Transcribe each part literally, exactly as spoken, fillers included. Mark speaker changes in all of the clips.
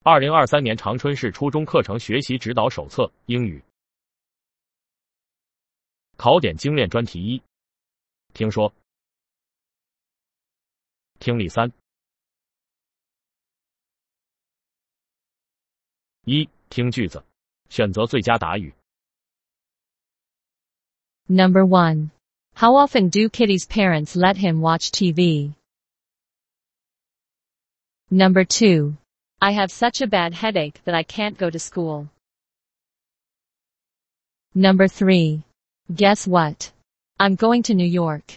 Speaker 1: 二零二三年长春市初中课程学习指导手册英语考点精炼专题一。听说。听力三。一、听句子，选择最佳答语。
Speaker 2: Number one. How often do Kitty's parents let him watch T V? Number two. I have such a bad headache that I can't go to school. Number three. Guess what? I'm going to New York.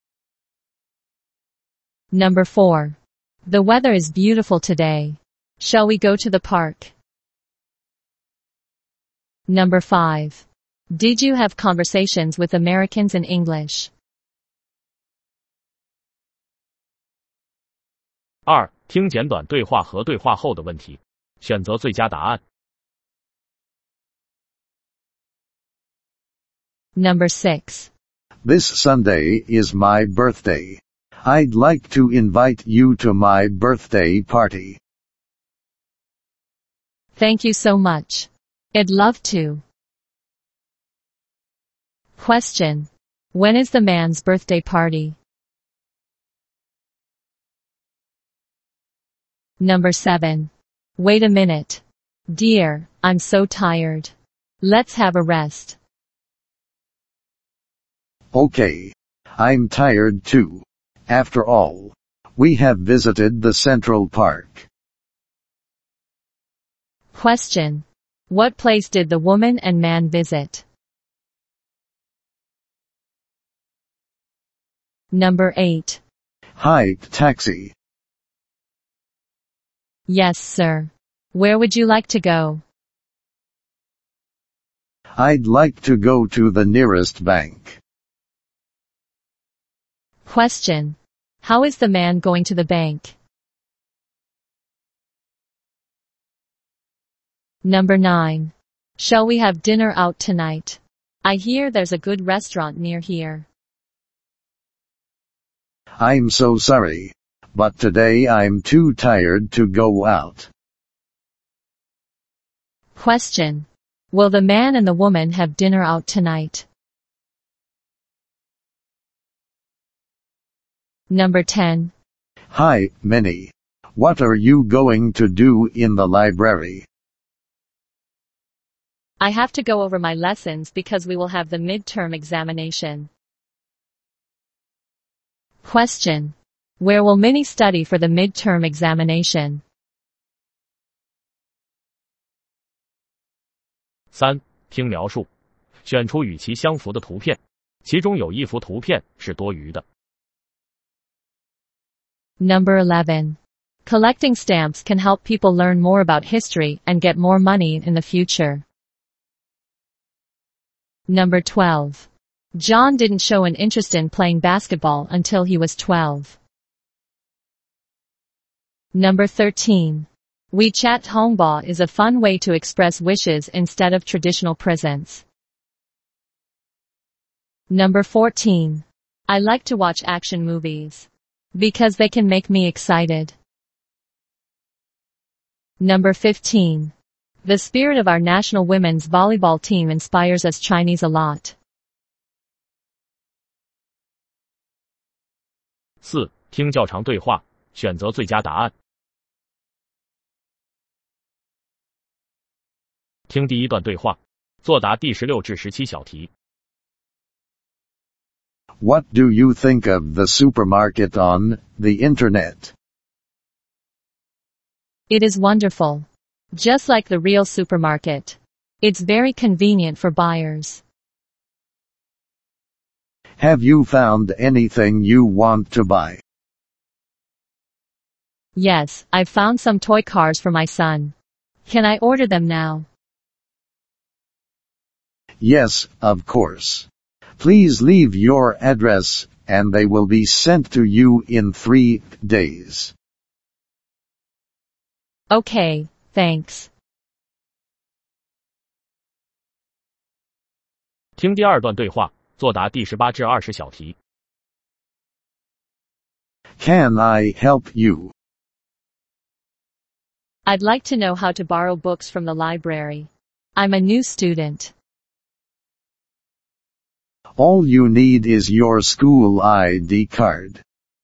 Speaker 2: Number four. The weather is beautiful today. Shall we go to the park? Number five. Did you have conversations with Americans in English?
Speaker 1: 二、听简短对话和对话后的问题，选择最佳答案。
Speaker 2: Number six.
Speaker 3: This Sunday is my birthday. I'd like to invite you to my birthday party.
Speaker 2: Thank you so much. I'd love to. Question. When is the man's birthday party? Number seven. Wait a minute. Dear, I'm so tired. Let's have a rest.
Speaker 3: Okay. I'm tired too. After all, we have visited the Central Park.
Speaker 2: Question. What place did the woman and man visit? Number eight.
Speaker 3: Hi, taxi.
Speaker 2: Yes, sir. Where would you like to go?
Speaker 3: I'd like to go to the nearest bank.
Speaker 2: Question. How is the man going to the bank? Number nine. Shall we have dinner out tonight? I hear there's a good restaurant near here.
Speaker 3: I'm so sorry, but today I'm too tired to go out.
Speaker 2: Question. Will the man and the woman have dinner out tonight? Number ten.
Speaker 3: Hi, Minnie. What are you going to do in the library?
Speaker 2: I have to go over my lessons because we will have the midterm examination. Question. Where will Minnie study for the midterm examination?
Speaker 1: 三、听描述，选出与其相符的图片，其中有一幅图片是多余的。
Speaker 2: Number eleven. Collecting stamps can help people learn more about history and get more money in the future. Number twelve. John didn't show an interest in playing basketball until he was twelve. Number thirteen. WeChat Hongbao is a fun way to express wishes instead of traditional presents. Number fourteen. I like to watch action movies because they can make me excited. Number fifteen. The spirit of our national women's volleyball team inspires us Chinese a lot.
Speaker 1: 四、听较长对话，选择最佳答案。听第一段对话，作答第十六至十七小题。
Speaker 3: What do you think of the supermarket on the internet?
Speaker 2: It is wonderful. Just like the real supermarket. It's very convenient for buyers.
Speaker 3: Have you found anything you want to buy?
Speaker 2: Yes, I've found some toy cars for my son. Can I order them now?
Speaker 3: Yes, of course. Please leave your address, and they will be sent to you in three days.
Speaker 2: Okay, thanks.
Speaker 1: 听第二段对话，作答第十八至二十小题。
Speaker 3: Can I help you?
Speaker 2: I'd like to know how to borrow books from the library. I'm a new student.
Speaker 3: All you need is your school I D card.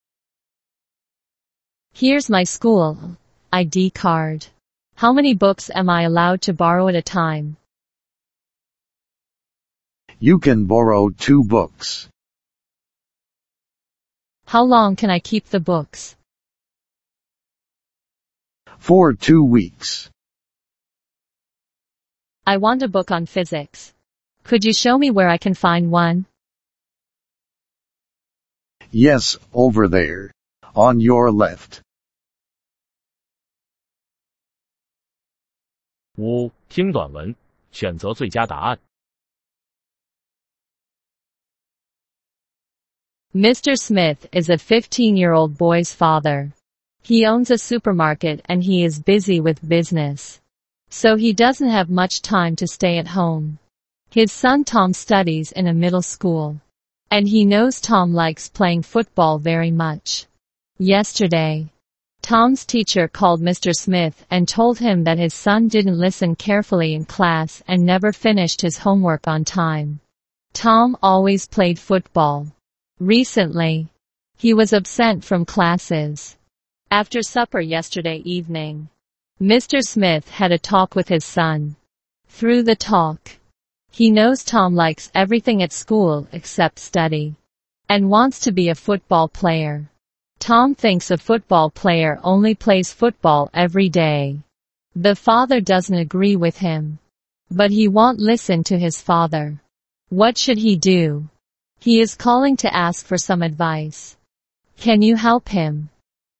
Speaker 2: Here's my school I D card. How many books am I allowed to borrow at a time?
Speaker 3: You can borrow two books.
Speaker 2: How long can I keep the books?
Speaker 3: For two weeks.
Speaker 2: I want a book on physics. Could you show me where I can find one?
Speaker 3: Yes, over there. On your left.
Speaker 1: 五、听短文，选择最佳答案。
Speaker 2: Mister Smith is a fifteen-year-old boy's father. He owns a supermarket and he is busy with business. So he doesn't have much time to stay at home. His son Tom studies in a middle school. And he knows Tom likes playing football very much. Yesterday, Tom's teacher called Mister Smith and told him that his son didn't listen carefully in class and never finished his homework on time. Tom always played football. Recently, he was absent from classes. After supper yesterday evening, Mister Smith had a talk with his son. Through the talk, he knows Tom likes everything at school except study, and wants to be a football player. Tom thinks a football player only plays football every day. The father doesn't agree with him. But he won't listen to his father. What should he do? He is calling to ask for some advice. Can you help him?